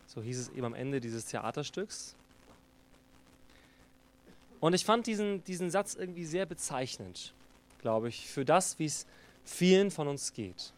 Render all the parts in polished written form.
So hieß es eben am Ende dieses Theaterstücks. Und ich fand diesen Satz irgendwie sehr bezeichnend, glaube ich, für das, wie es vielen von uns geht.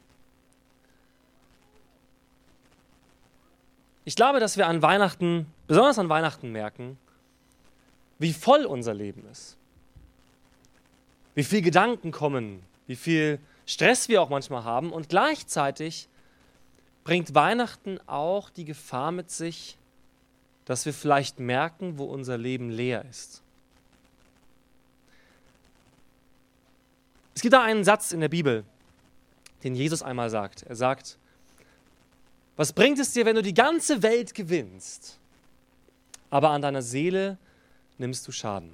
Ich glaube, dass wir an Weihnachten, besonders an Weihnachten merken, wie voll unser Leben ist. Wie viel Gedanken kommen, wie viel Stress wir auch manchmal haben. Und gleichzeitig bringt Weihnachten auch die Gefahr mit sich, dass wir vielleicht merken, wo unser Leben leer ist. Es gibt da einen Satz in der Bibel, den Jesus einmal sagt. Er sagt, was bringt es dir, wenn du die ganze Welt gewinnst, aber an deiner Seele nimmst du Schaden?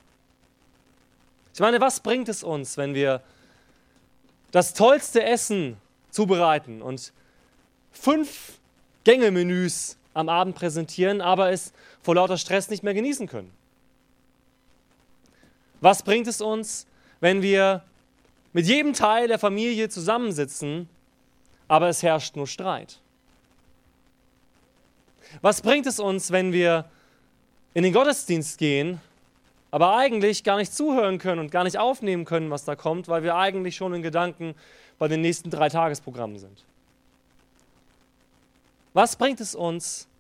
Ich meine, was bringt es uns, wenn wir das tollste Essen zubereiten und 5 Gänge-Menüs am Abend präsentieren, aber es vor lauter Stress nicht mehr genießen können? Was bringt es uns, wenn wir mit jedem Teil der Familie zusammensitzen, aber es herrscht nur Streit? Was bringt es uns, wenn wir in den Gottesdienst gehen, aber eigentlich gar nicht zuhören können und gar nicht aufnehmen können, was da kommt, weil wir eigentlich schon in Gedanken bei den nächsten 3 Tagesprogrammen sind? Was bringt es uns,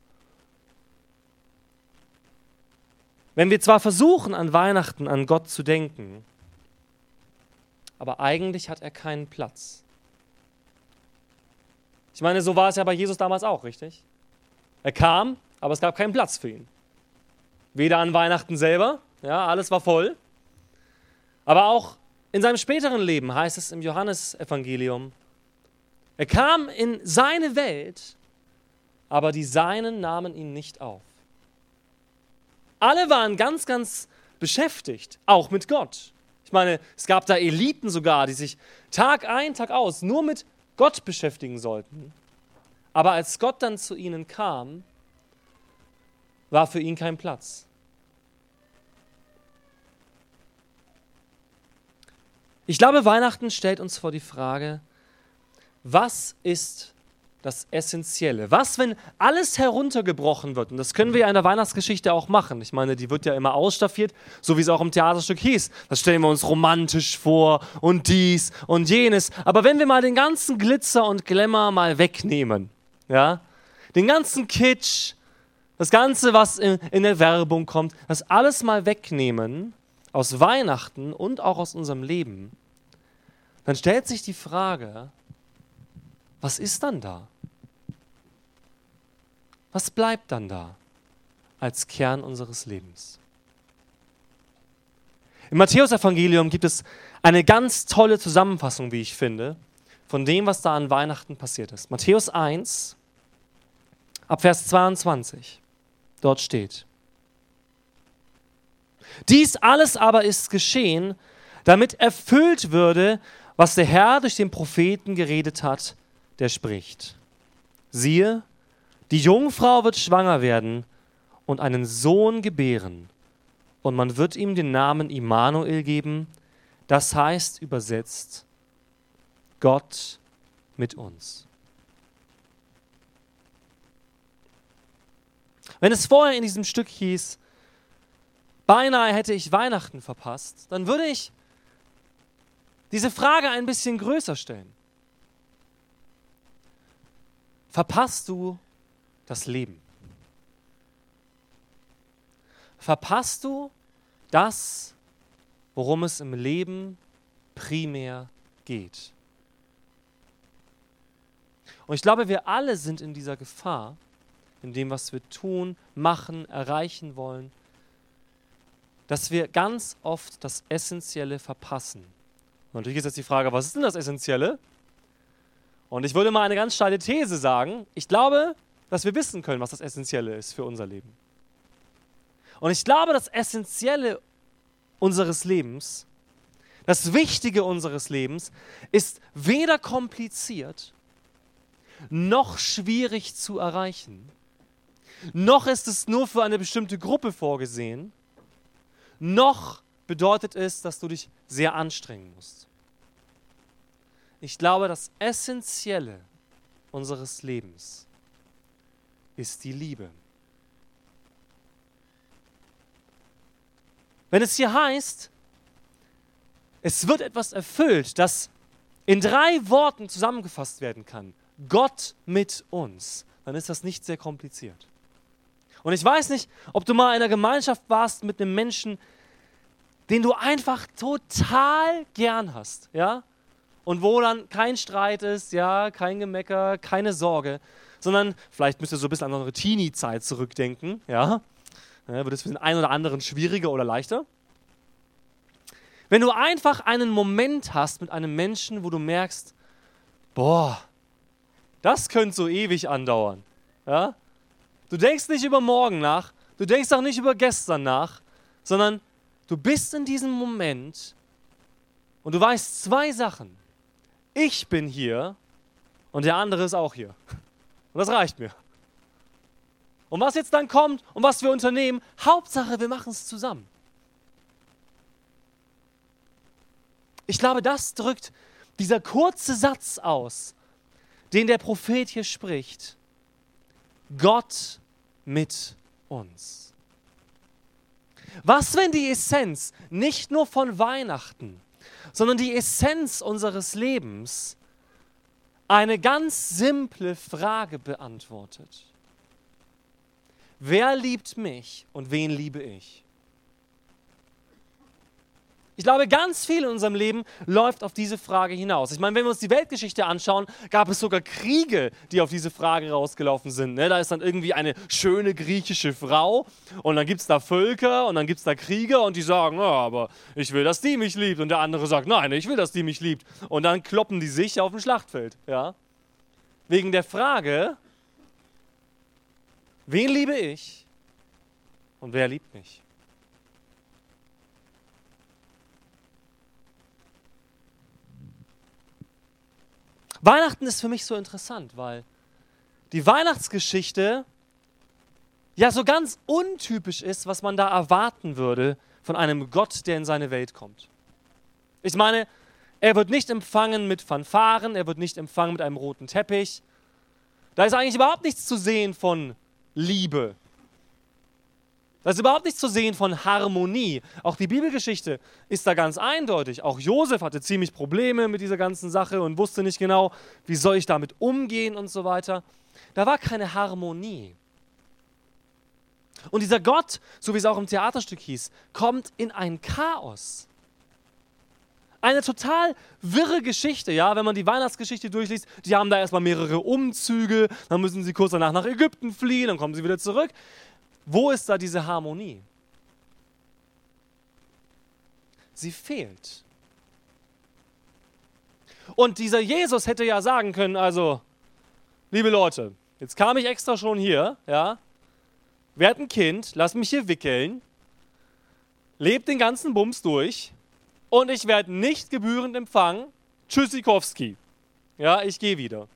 wenn wir zwar versuchen, an Weihnachten an Gott zu denken, aber eigentlich hat er keinen Platz? Ich meine, so war es ja bei Jesus damals auch, richtig? Er kam, aber es gab keinen Platz für ihn. Weder an Weihnachten selber, ja, alles war voll, aber auch in seinem späteren Leben heißt es im Johannesevangelium, er kam in seine Welt, aber die Seinen nahmen ihn nicht auf. Alle waren ganz, ganz beschäftigt, auch mit Gott. Ich meine, es gab da Eliten sogar, die sich Tag ein, Tag aus nur mit Gott beschäftigen sollten. Aber als Gott dann zu ihnen kam, war für ihn kein Platz. Ich glaube, Weihnachten stellt uns vor die Frage, was ist das Essentielle? Was, wenn alles heruntergebrochen wird? Und das können wir ja in der Weihnachtsgeschichte auch machen. Ich meine, die wird ja immer ausstaffiert, so wie es auch im Theaterstück hieß. Das stellen wir uns romantisch vor und dies und jenes. Aber wenn wir mal den ganzen Glitzer und Glamour mal wegnehmen, ja, den ganzen Kitsch, das Ganze, was in der Werbung kommt, das alles mal wegnehmen aus Weihnachten und auch aus unserem Leben, dann stellt sich die Frage, was ist dann da? Was bleibt dann da als Kern unseres Lebens? Im Matthäusevangelium gibt es eine ganz tolle Zusammenfassung, wie ich finde, von dem, was da an Weihnachten passiert ist. Matthäus 1, ab Vers 22. Dort steht: Dies alles aber ist geschehen, damit erfüllt würde, was der Herr durch den Propheten geredet hat, der spricht: Siehe, die Jungfrau wird schwanger werden und einen Sohn gebären, und man wird ihm den Namen Immanuel geben, das heißt übersetzt Gott mit uns. Wenn es vorher in diesem Stück hieß, beinahe hätte ich Weihnachten verpasst, dann würde ich diese Frage ein bisschen größer stellen. Verpasst du das Leben? Verpasst du das, worum es im Leben primär geht? Und ich glaube, wir alle sind in dieser Gefahr, in dem, was wir tun, machen, erreichen wollen, dass wir ganz oft das Essentielle verpassen. Und natürlich ist jetzt die Frage, was ist denn das Essentielle? Und ich würde mal eine ganz steile These sagen. Ich glaube, dass wir wissen können, was das Essentielle ist für unser Leben. Und ich glaube, das Essentielle unseres Lebens, das Wichtige unseres Lebens, ist weder kompliziert, noch schwierig zu erreichen, noch ist es nur für eine bestimmte Gruppe vorgesehen, noch bedeutet es, dass du dich sehr anstrengen musst. Ich glaube, das Essentielle unseres Lebens ist die Liebe. Wenn es hier heißt, es wird etwas erfüllt, das in 3 Worten zusammengefasst werden kann, Gott mit uns, dann ist das nicht sehr kompliziert. Und ich weiß nicht, ob du mal in einer Gemeinschaft warst mit einem Menschen, den du einfach total gern hast, ja? Und wo dann kein Streit ist, ja, kein Gemecker, keine Sorge, sondern vielleicht müsst ihr so ein bisschen an eure Teenie-Zeit zurückdenken, ja? Wird es für den einen oder anderen schwieriger oder leichter? Wenn du einfach einen Moment hast mit einem Menschen, wo du merkst, boah, das könnte so ewig andauern, ja? Du denkst nicht über morgen nach, du denkst auch nicht über gestern nach, sondern du bist in diesem Moment und du weißt 2 Sachen. Ich bin hier und der andere ist auch hier. Und das reicht mir. Und was jetzt dann kommt und was wir unternehmen, Hauptsache, wir machen es zusammen. Ich glaube, das drückt dieser kurze Satz aus, den der Prophet hier spricht. Gott mit uns. Was, wenn die Essenz nicht nur von Weihnachten, sondern die Essenz unseres Lebens eine ganz simple Frage beantwortet? Wer liebt mich und wen liebe ich? Ich glaube, ganz viel in unserem Leben läuft auf diese Frage hinaus. Ich meine, wenn wir uns die Weltgeschichte anschauen, gab es sogar Kriege, die auf diese Frage rausgelaufen sind. Ne? Da ist dann irgendwie eine schöne griechische Frau und dann gibt es da Völker und dann gibt es da Krieger und die sagen, ja, aber ich will, dass die mich liebt. Und der andere sagt, nein, ich will, dass die mich liebt. Und dann kloppen die sich auf dem Schlachtfeld. Ja? Wegen der Frage, wen liebe ich und wer liebt mich? Weihnachten ist für mich so interessant, weil die Weihnachtsgeschichte ja so ganz untypisch ist, was man da erwarten würde von einem Gott, der in seine Welt kommt. Ich meine, er wird nicht empfangen mit Fanfaren, er wird nicht empfangen mit einem roten Teppich. Da ist eigentlich überhaupt nichts zu sehen von Liebe. Da ist überhaupt nichts zu sehen von Harmonie. Auch die Bibelgeschichte ist da ganz eindeutig. Auch Josef hatte ziemlich Probleme mit dieser ganzen Sache und wusste nicht genau, wie soll ich damit umgehen und so weiter. Da war keine Harmonie. Und dieser Gott, so wie es auch im Theaterstück hieß, kommt in ein Chaos. Eine total wirre Geschichte, ja, wenn man die Weihnachtsgeschichte durchliest. Die haben da erstmal mehrere Umzüge, dann müssen sie kurz danach nach Ägypten fliehen, dann kommen sie wieder zurück. Wo ist da diese Harmonie? Sie fehlt. Und dieser Jesus hätte ja sagen können, also, liebe Leute, jetzt kam ich extra schon hier, ja, werd ein Kind, lass mich hier wickeln, lebt den ganzen Bums durch und ich werde nicht gebührend empfangen. Tschüssikowski. Ja, ich gehe wieder.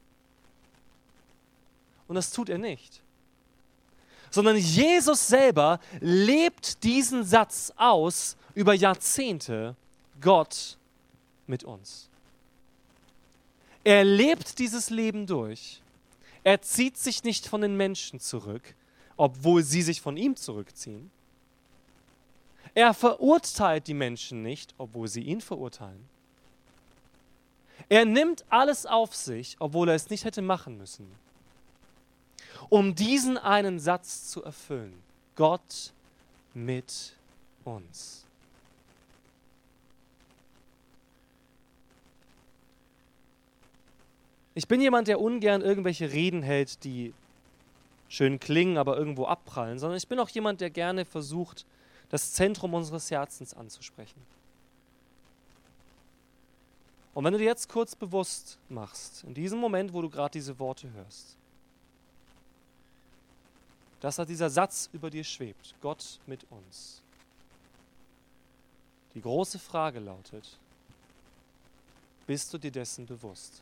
Und das tut er nicht. Sondern Jesus selber lebt diesen Satz aus über Jahrzehnte, Gott mit uns. Er lebt dieses Leben durch. Er zieht sich nicht von den Menschen zurück, obwohl sie sich von ihm zurückziehen. Er verurteilt die Menschen nicht, obwohl sie ihn verurteilen. Er nimmt alles auf sich, obwohl er es nicht hätte machen müssen, um diesen einen Satz zu erfüllen. Gott mit uns. Ich bin jemand, der ungern irgendwelche Reden hält, die schön klingen, aber irgendwo abprallen, sondern ich bin auch jemand, der gerne versucht, das Zentrum unseres Herzens anzusprechen. Und wenn du dir jetzt kurz bewusst machst, in diesem Moment, wo du gerade diese Worte hörst, dass da dieser Satz über dir schwebt, Gott mit uns. Die große Frage lautet, bist du dir dessen bewusst?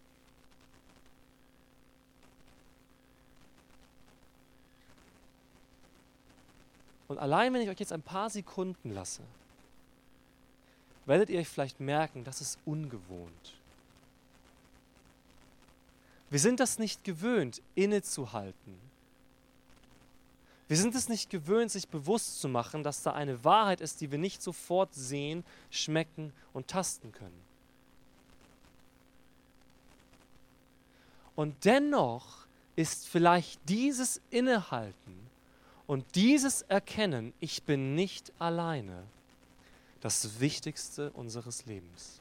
Und allein, wenn ich euch jetzt ein paar Sekunden lasse, werdet ihr euch vielleicht merken, das ist ungewohnt. Wir sind das nicht gewöhnt, innezuhalten Wir sind es nicht gewöhnt, sich bewusst zu machen, dass da eine Wahrheit ist, die wir nicht sofort sehen, schmecken und tasten können. Und dennoch ist vielleicht dieses Innehalten und dieses Erkennen, ich bin nicht alleine, das Wichtigste unseres Lebens.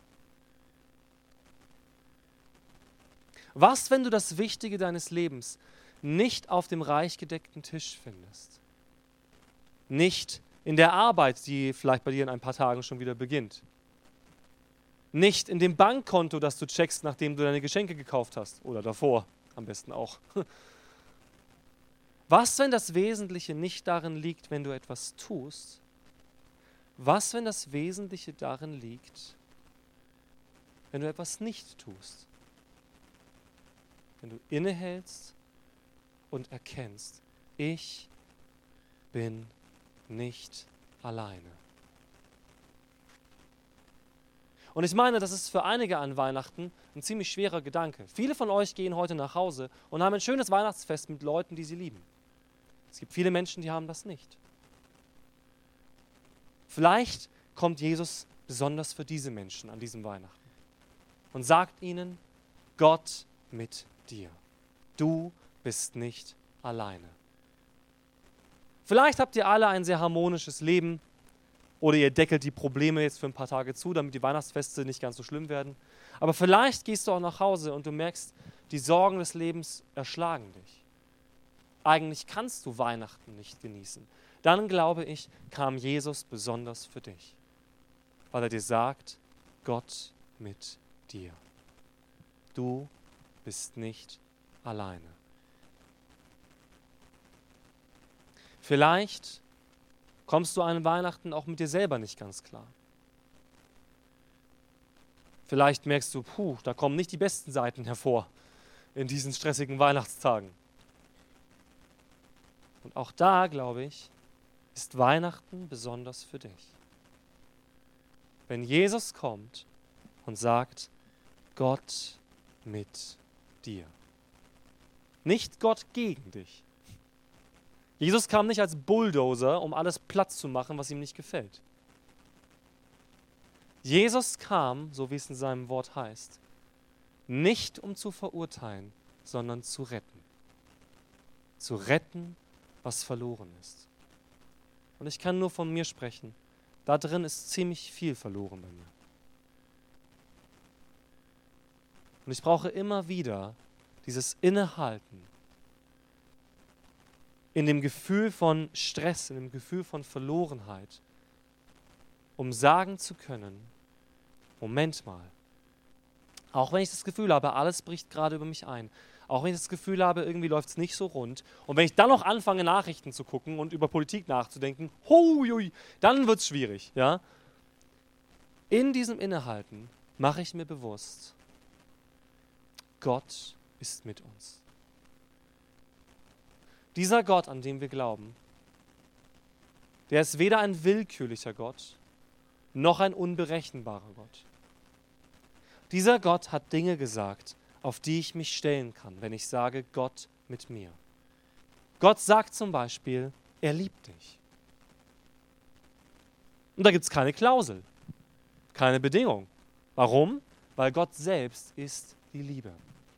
Was, wenn du das Wichtige deines Lebens nicht auf dem reich gedeckten Tisch findest? Nicht in der Arbeit, die vielleicht bei dir in ein paar Tagen schon wieder beginnt? Nicht in dem Bankkonto, das du checkst, nachdem du deine Geschenke gekauft hast? Oder davor, am besten auch. Was, wenn das Wesentliche nicht darin liegt, wenn du etwas tust? Was, wenn das Wesentliche darin liegt, wenn du etwas nicht tust? Wenn du innehältst und erkennst, ich bin nicht alleine. Und ich meine, das ist für einige an Weihnachten ein ziemlich schwerer Gedanke. Viele von euch gehen heute nach Hause und haben ein schönes Weihnachtsfest mit Leuten, die sie lieben. Es gibt viele Menschen, die haben das nicht. Vielleicht kommt Jesus besonders für diese Menschen an diesem Weihnachten und sagt ihnen, Gott mit dir. Du bist nicht alleine. Vielleicht habt ihr alle ein sehr harmonisches Leben oder ihr deckelt die Probleme jetzt für ein paar Tage zu, damit die Weihnachtsfeste nicht ganz so schlimm werden. Aber vielleicht gehst du auch nach Hause und du merkst, die Sorgen des Lebens erschlagen dich. Eigentlich kannst du Weihnachten nicht genießen. Dann, glaube ich, kam Jesus besonders für dich, weil er dir sagt, Gott mit dir. Du bist nicht alleine. Vielleicht kommst du an Weihnachten auch mit dir selber nicht ganz klar. Vielleicht merkst du, da kommen nicht die besten Seiten hervor in diesen stressigen Weihnachtstagen. Und auch da, glaube ich, ist Weihnachten besonders für dich. Wenn Jesus kommt und sagt, Gott mit dir. Nicht Gott gegen dich. Jesus kam nicht als Bulldozer, um alles platt zu machen, was ihm nicht gefällt. Jesus kam, so wie es in seinem Wort heißt, nicht um zu verurteilen, sondern zu retten. Zu retten, was verloren ist. Und ich kann nur von mir sprechen. Da drin ist ziemlich viel verloren bei mir. Und ich brauche immer wieder dieses Innehalten in dem Gefühl von Stress, in dem Gefühl von Verlorenheit, um sagen zu können, Moment mal, auch wenn ich das Gefühl habe, alles bricht gerade über mich ein, auch wenn ich das Gefühl habe, irgendwie läuft es nicht so rund, und wenn ich dann noch anfange, Nachrichten zu gucken und über Politik nachzudenken, dann wird es schwierig. Ja? In diesem Innehalten mache ich mir bewusst, Gott ist mit uns. Dieser Gott, an den wir glauben, der ist weder ein willkürlicher Gott, noch ein unberechenbarer Gott. Dieser Gott hat Dinge gesagt, auf die ich mich stellen kann, wenn ich sage, Gott mit mir. Gott sagt zum Beispiel, er liebt dich. Und da gibt es keine Klausel, keine Bedingung. Warum? Weil Gott selbst ist die Liebe.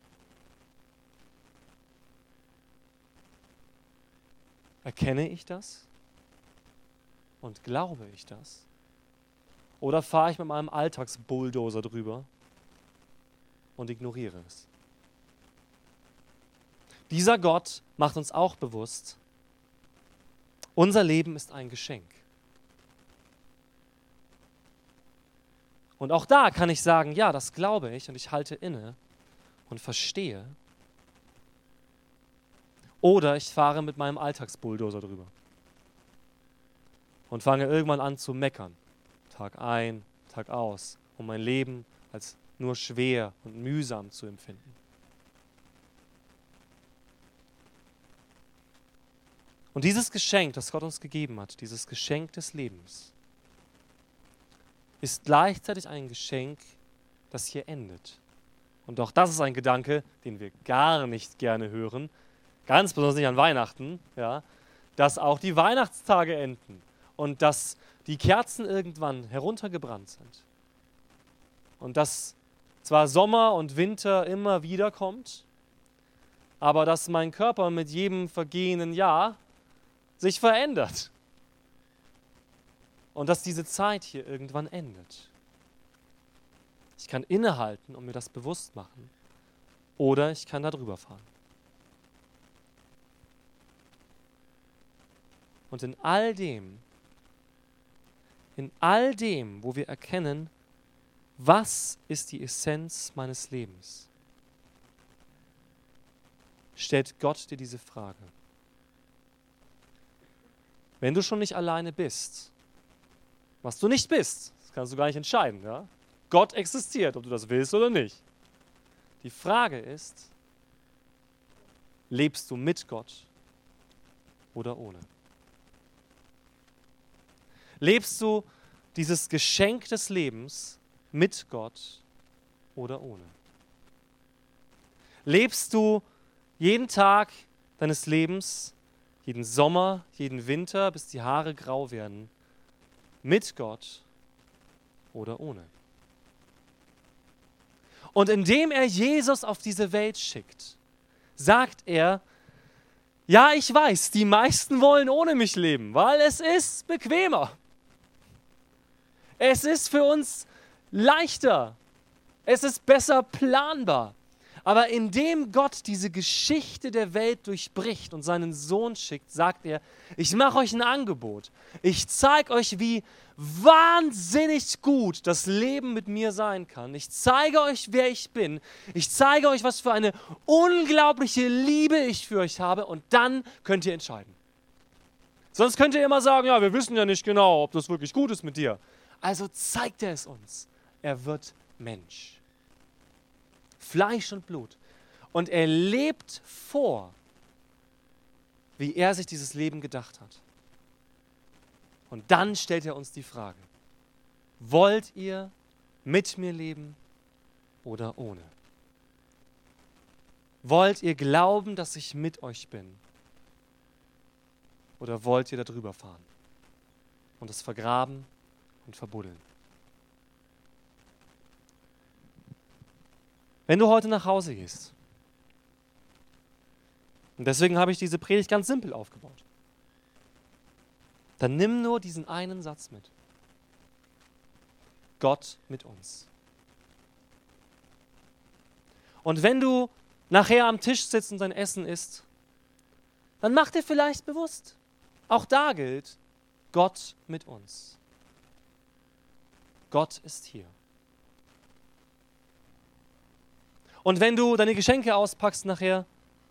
Erkenne ich das? Und glaube ich das? Oder fahre ich mit meinem Alltagsbulldozer drüber und ignoriere es? Dieser Gott macht uns auch bewusst, unser Leben ist ein Geschenk. Und auch da kann ich sagen, ja, das glaube ich, und ich halte inne und verstehe. Oder ich fahre mit meinem Alltagsbulldozer drüber und fange irgendwann an zu meckern. Tag ein, Tag aus, um mein Leben als nur schwer und mühsam zu empfinden. Und dieses Geschenk, das Gott uns gegeben hat, dieses Geschenk des Lebens, ist gleichzeitig ein Geschenk, das hier endet. Und auch das ist ein Gedanke, den wir gar nicht gerne hören, ganz besonders nicht an Weihnachten, ja, dass auch die Weihnachtstage enden und dass die Kerzen irgendwann heruntergebrannt sind. Und dass zwar Sommer und Winter immer wieder kommt, aber dass mein Körper mit jedem vergehenden Jahr sich verändert. Und dass diese Zeit hier irgendwann endet. Ich kann innehalten und mir das bewusst machen. Oder ich kann da drüber fahren. Und in all dem, wo wir erkennen, was ist die Essenz meines Lebens, stellt Gott dir diese Frage. Wenn du schon nicht alleine bist, was du nicht bist, das kannst du gar nicht entscheiden, ja? Gott existiert, ob du das willst oder nicht. Die Frage ist, lebst du mit Gott oder ohne? Lebst du dieses Geschenk des Lebens mit Gott oder ohne? Lebst du jeden Tag deines Lebens, jeden Sommer, jeden Winter, bis die Haare grau werden, mit Gott oder ohne? Und indem er Jesus auf diese Welt schickt, sagt er, ja, ich weiß, die meisten wollen ohne mich leben, weil es ist bequemer. Es ist für uns leichter. Es ist besser planbar. Aber indem Gott diese Geschichte der Welt durchbricht und seinen Sohn schickt, sagt er, ich mache euch ein Angebot. Ich zeige euch, wie wahnsinnig gut das Leben mit mir sein kann. Ich zeige euch, wer ich bin. Ich zeige euch, was für eine unglaubliche Liebe ich für euch habe. Und dann könnt ihr entscheiden. Sonst könnt ihr immer sagen, ja, wir wissen ja nicht genau, ob das wirklich gut ist mit dir. Also zeigt er es uns. Er wird Mensch. Fleisch und Blut. Und er lebt vor, wie er sich dieses Leben gedacht hat. Und dann stellt er uns die Frage, wollt ihr mit mir leben oder ohne? Wollt ihr glauben, dass ich mit euch bin? Oder wollt ihr da drüber fahren und es vergraben und verbuddeln? Wenn du heute nach Hause gehst, und deswegen habe ich diese Predigt ganz simpel aufgebaut, dann nimm nur diesen einen Satz mit. Gott mit uns. Und wenn du nachher am Tisch sitzt und dein Essen isst, dann mach dir vielleicht bewusst, auch da gilt, Gott mit uns. Gott ist hier. Und wenn du deine Geschenke auspackst nachher,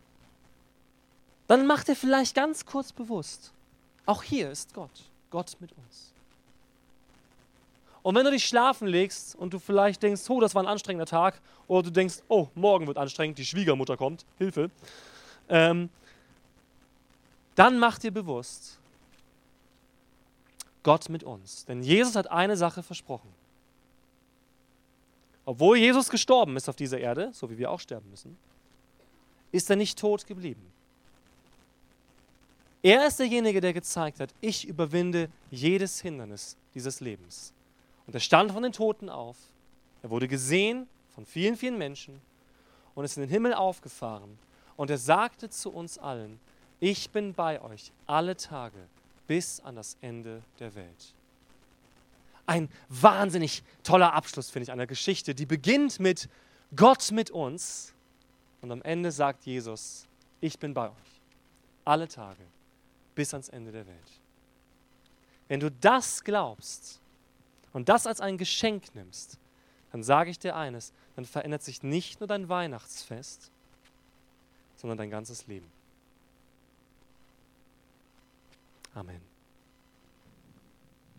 dann mach dir vielleicht ganz kurz bewusst, auch hier ist Gott, Gott mit uns. Und wenn du dich schlafen legst und du vielleicht denkst, oh, das war ein anstrengender Tag, oder du denkst, oh, morgen wird anstrengend, die Schwiegermutter kommt, Hilfe, dann mach dir bewusst, Gott mit uns. Denn Jesus hat eine Sache versprochen. Obwohl Jesus gestorben ist auf dieser Erde, so wie wir auch sterben müssen, ist er nicht tot geblieben. Er ist derjenige, der gezeigt hat, ich überwinde jedes Hindernis dieses Lebens. Und er stand von den Toten auf. Er wurde gesehen von vielen, vielen Menschen und ist in den Himmel aufgefahren. Und er sagte zu uns allen, ich bin bei euch alle Tage bis an das Ende der Welt. Ein wahnsinnig toller Abschluss, finde ich, einer Geschichte, die beginnt mit Gott mit uns und am Ende sagt Jesus, ich bin bei euch alle Tage bis ans Ende der Welt. Wenn du das glaubst und das als ein Geschenk nimmst, dann sage ich dir eines, dann verändert sich nicht nur dein Weihnachtsfest, sondern dein ganzes Leben. Amen.